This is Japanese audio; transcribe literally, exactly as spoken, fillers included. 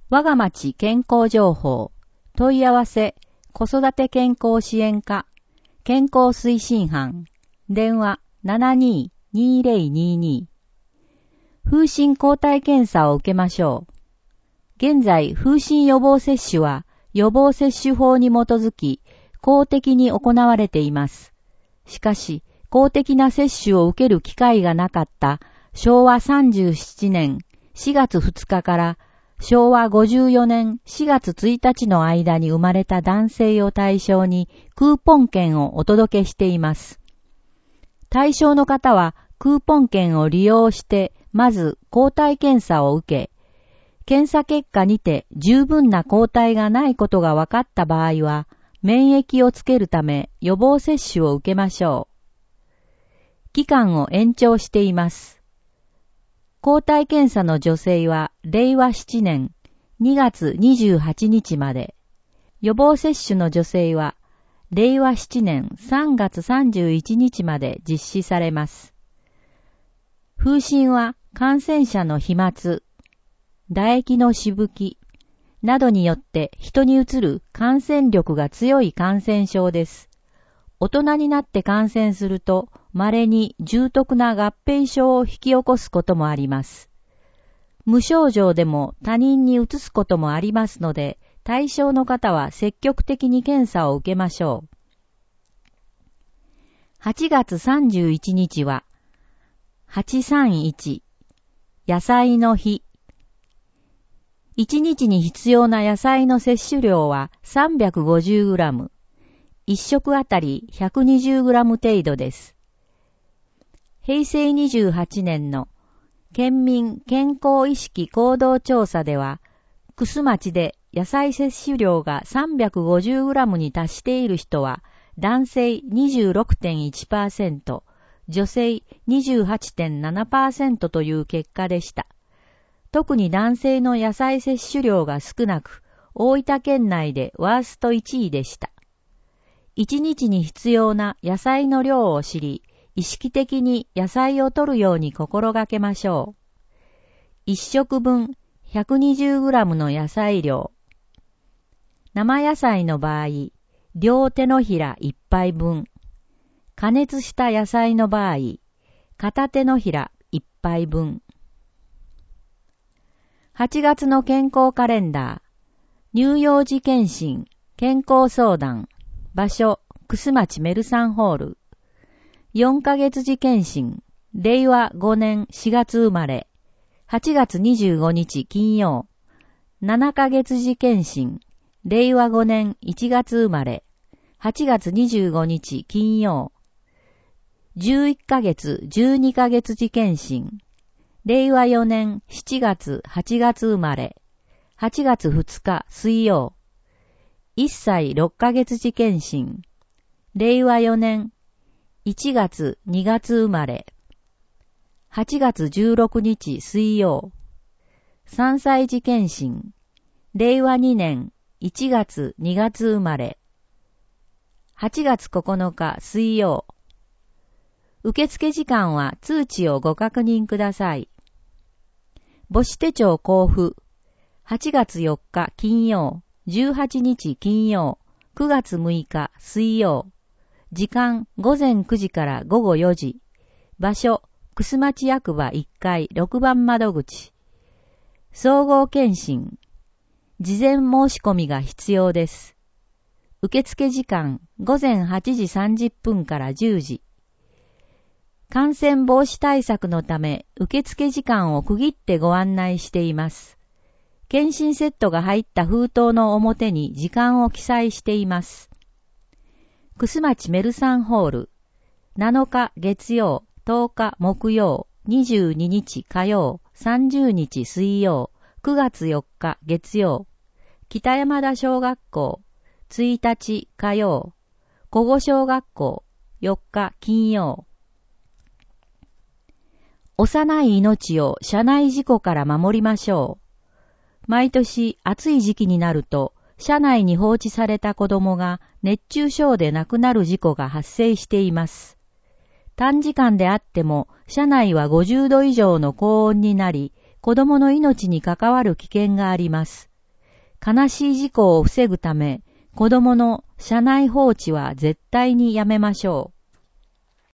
我が町健康情報、問い合わせ、子育て健康支援課、健康推進班、電話 ななにーにーぜろにーにー。風疹抗体検査を受けましょう。現在、風疹予防接種は予防接種法に基づき公的に行われています。しかし、公的な接種を受ける機会がなかったしょうわさんじゅうななねんしがつふつかからしょうわごじゅうよねんしがつついたちの間に生まれた男性を対象にクーポン券をお届けしています。対象の方はクーポン券を利用してまず抗体検査を受け、検査結果にて十分な抗体がないことが分かった場合は免疫をつけるため予防接種を受けましょう。期間を延長しています。抗体検査の助成はれいわななねんにがつにじゅうはちにちまで、予防接種の助成はれいわななねんさんがつさんじゅういちにちまで実施されます。風疹は感染者の飛沫、唾液のしぶきなどによって人にうつる感染力が強い感染症です。大人になって感染すると、稀に重篤な合併症を引き起こすこともあります。無症状でも他人にうつすこともありますので、対象の方は積極的に検査を受けましょう。はちがつさんじゅういちにちは、はちさんいち、野菜の日。いちにちに必要な野菜の摂取量は さんびゃくごじゅうグラム。一食あたり ひゃくにじゅうグラム 程度です。へいせいにじゅうはちねんの県民健康意識行動調査では、楠町で野菜摂取量が さんびゃくごじゅうグラム に達している人は男性 にじゅうろくてんいちパーセント、女性 にじゅうはちてんななパーセント という結果でした。特に男性の野菜摂取量が少なく、大分県内でワーストいちいでした。いちにちに必要な野菜の量を知り、意識的に野菜を摂るように心がけましょう。一食分 ひゃくにじゅうグラム の野菜量。生野菜の場合、両手のひらいっぱいぶん。加熱した野菜の場合、片手のひらいっぱいぶん。はちがつの健康カレンダー。乳幼児健診、健康相談。場所、楠町メルサンホール。よんかげつ次検診、れいわごねんしがつ生まれ。はちがつにじゅうごにち金曜。ななかげつ次検診、れいわごねんいちがつ生まれ。はちがつにじゅうごにち金曜。じゅういっかげつじゅうにかげつ次検診、れいわよねんしちがつはちがつ生まれ。はちがつふつか水曜。いっさいろっかげつ次検診、れいわよねんいちがつにがつ生まれ。はちがつじゅうろくにち水曜。さんさい次検診、れいわにねんいちがつにがつ生まれ。はちがつここのか水曜。受付時間は通知をご確認ください。母子手帳交付。はちがつよっか金曜。じゅうはちにち金曜、くがつむいか水曜。時間ごぜんくじからごごよじ。場所、楠町役場いっかいろくばん窓口。総合検診。事前申し込みが必要です。受付時間ごぜんはちじさんじゅっぷんからじゅうじ。感染防止対策のため受付時間を区切ってご案内しています。検診セットが入った封筒の表に時間を記載しています。楠町メルサンホール、なのか月曜、とおか木曜、にじゅうににち火曜、さんじゅうにち水曜、くがつよっか月曜、北山田小学校、ついたち火曜、古後小学校、よっか金曜。幼い命を車内事故から守りましょう。毎年暑い時期になると、車内に放置された子供が熱中症で亡くなる事故が発生しています。短時間であっても、車内はごじゅうど以上の高温になり、子供の命に関わる危険があります。 悲しい事故を防ぐため、子供の車内放置は絶対にやめましょう。